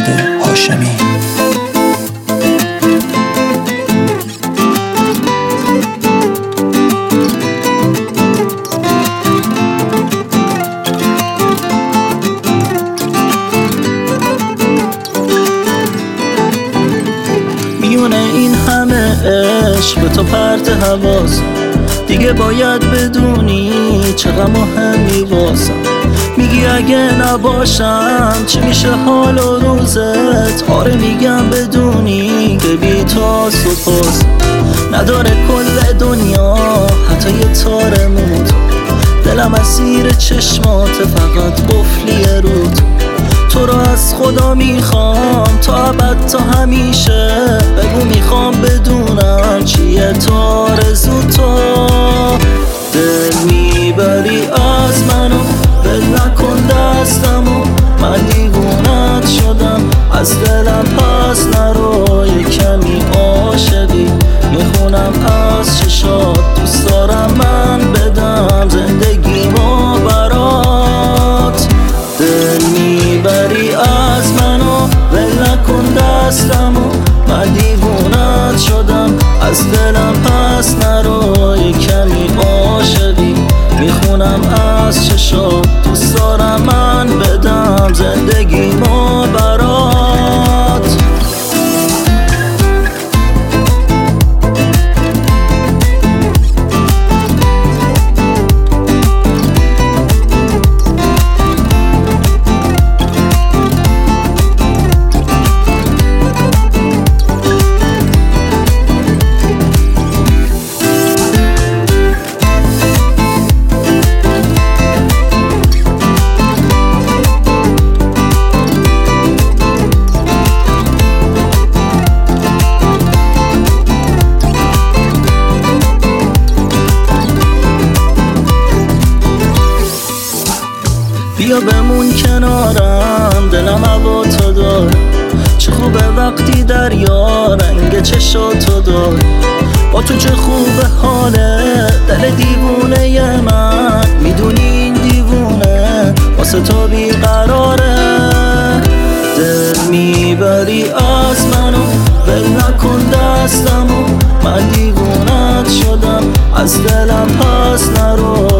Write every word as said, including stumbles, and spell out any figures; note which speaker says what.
Speaker 1: فرهاد هاشمی.
Speaker 2: میونه این همه عشق به تو پرت حواس، دیگه باید بدونی چقدر مهمی واسم. میگی اگه نباشم چی میشه حال و روزت؟ آره میگم بدونی که بی تو سپاس نداره کل دنیا، حتی یه تار موت. دلم اسیر چشمات، فقط قفلی رو تو. تو رو از خدا میخوام تا ابد تا همیشه، بگو میخوام بدونم چیه تو آرزو تو. دل میبری از منو، ول نکن دستمو، من دیوونت شدم از دلم پس نرو. یه کمی عاشقی میخونم از چشات، دوست دارم من بدم زندگیمو برات. دل میبری از منو، ول نکن دستمو، من دیوونت شدم از دلم پس نرو. یه کمی عاشقی میخونم از چشات، دوست دارم من بدم زندگیمو برات. بیا بمون کنارم، دلم هوا تو داره. چه خوبه وقتی دریا رنگ چشاتو داره. با تو چه خوبه حاله دل دیوونه من، میدونی این دیوونه واسه تو بیقراره. دل میبری از منو، ول نکن دستمو، من دیوونت شدم از دلم پس نرو.